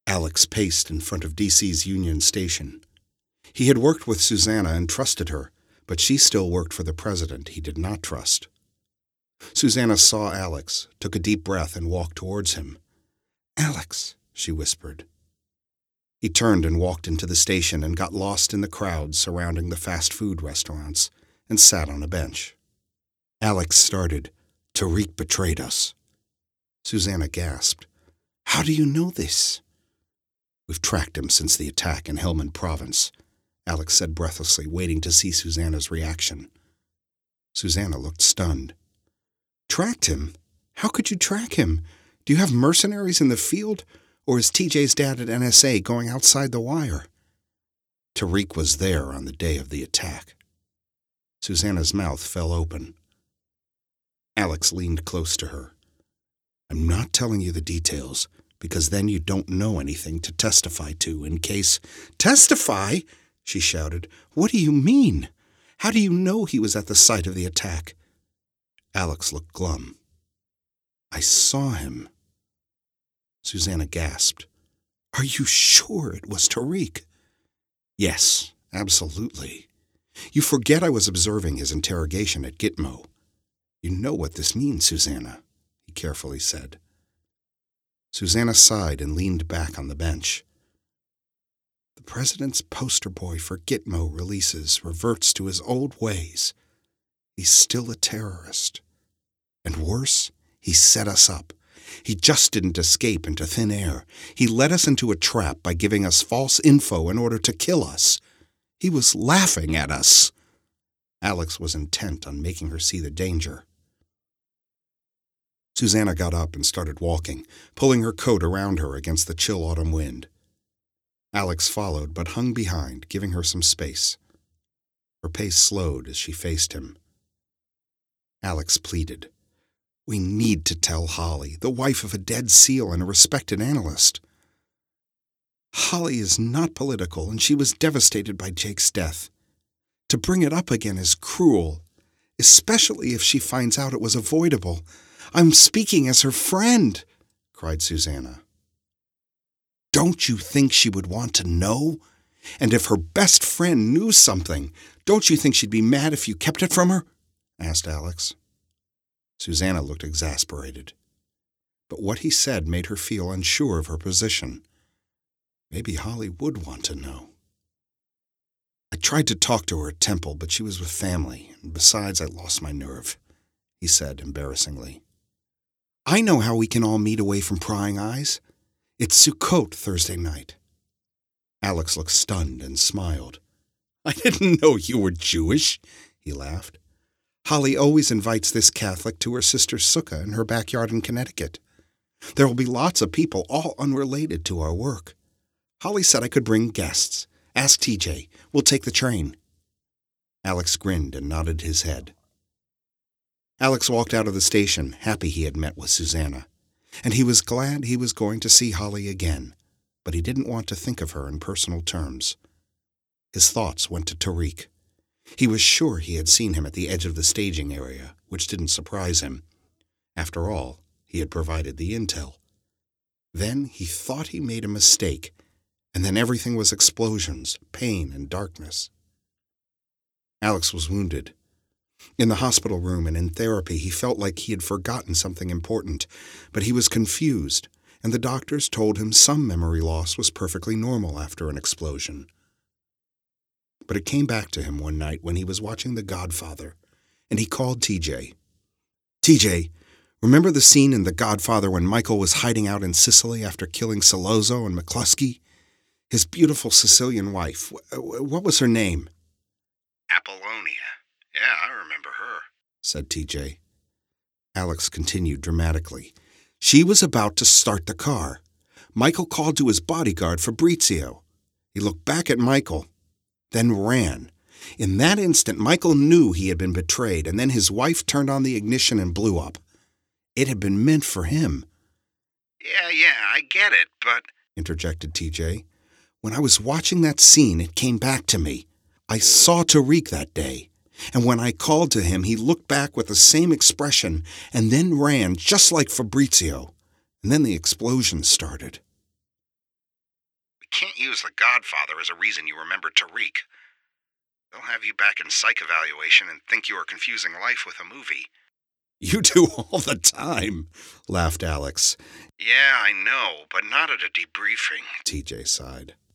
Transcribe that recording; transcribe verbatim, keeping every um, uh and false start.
Alex paced in front of D C's Union Station. He had worked with Susanna and trusted her, but she still worked for the president he did not trust. Susanna saw Alex, took a deep breath, and walked towards him. "Alex," she whispered. He turned and walked into the station and got lost in the crowd surrounding the fast food restaurants and sat on a bench. Alex started, "Tariq betrayed us." Susanna gasped. "How do you know this?" "We've tracked him since the attack in Helmand Province," Alex said breathlessly, waiting to see Susanna's reaction. Susanna looked stunned. "Tracked him? How could you track him? Do you have mercenaries in the field? Or is T J's dad at N S A going outside the wire?" "Tariq was there on the day of the attack." Susanna's mouth fell open. Alex leaned close to her. "I'm not telling you the details, because then you don't know anything to testify to in case—" "Testify?" she shouted. "What do you mean? How do you know he was at the site of the attack?" Alex looked glum. "I saw him." Susanna gasped. "Are you sure it was Tariq?" "Yes, absolutely. You forget I was observing his interrogation at Gitmo. You know what this means, Susanna," he carefully said. Susanna sighed and leaned back on the bench. "The president's poster boy for Gitmo releases reverts to his old ways. He's still a terrorist. And worse, he set us up. He just didn't escape into thin air. He led us into a trap by giving us false info in order to kill us. He was laughing at us." Alex was intent on making her see the danger. Susanna got up and started walking, pulling her coat around her against the chill autumn wind. Alex followed but hung behind, giving her some space. Her pace slowed as she faced him. Alex pleaded. "We need to tell Holly, the wife of a dead SEAL and a respected analyst." "Holly is not political, and she was devastated by Jake's death. To bring it up again is cruel, especially if she finds out it was avoidable. I'm speaking as her friend," cried Susanna. "Don't you think she would want to know? And if her best friend knew something, don't you think she'd be mad if you kept it from her?" asked Alex. Susanna looked exasperated. But what he said made her feel unsure of her position. Maybe Holly would want to know. "I tried to talk to her at Temple, but she was with family, and besides, I lost my nerve," he said embarrassingly. "I know how we can all meet away from prying eyes. It's Sukkot Thursday night." Alex looked stunned and smiled. "I didn't know you were Jewish," he laughed. "Holly always invites this Catholic to her sister's sukkah in her backyard in Connecticut. There will be lots of people, all unrelated to our work. Holly said I could bring guests. Ask T J. We'll take the train." Alex grinned and nodded his head. Alex walked out of the station, happy he had met with Susanna. And he was glad he was going to see Holly again, but he didn't want to think of her in personal terms. His thoughts went to Tariq. He was sure he had seen him at the edge of the staging area, which didn't surprise him. After all, he had provided the intel. Then he thought he made a mistake, and then everything was explosions, pain, and darkness. Alex was wounded. In the hospital room and in therapy, he felt like he had forgotten something important, but he was confused, and the doctors told him some memory loss was perfectly normal after an explosion. But it came back to him one night when he was watching The Godfather, and he called T J. "T J, remember the scene in The Godfather when Michael was hiding out in Sicily after killing Salozzo and McCluskey? His beautiful Sicilian wife, what was her name?" "Apollonia. Yeah, I remember her," said T J. Alex continued dramatically. "She was about to start the car. Michael called to his bodyguard, Fabrizio. He looked back at Michael, then ran. In that instant, Michael knew he had been betrayed, and then his wife turned on the ignition and blew up. It had been meant for him." "Yeah, yeah, I get it, but—" interjected T J. "When I was watching that scene, it came back to me. I saw Tariq that day, and when I called to him, he looked back with the same expression and then ran just like Fabrizio, and then the explosion started." can't use The Godfather as a reason you remembered Tariq. They'll have you back in psych evaluation and think you are confusing life with a movie. You do all the time, laughed Alex. Yeah, I know, but not at a debriefing, T J sighed.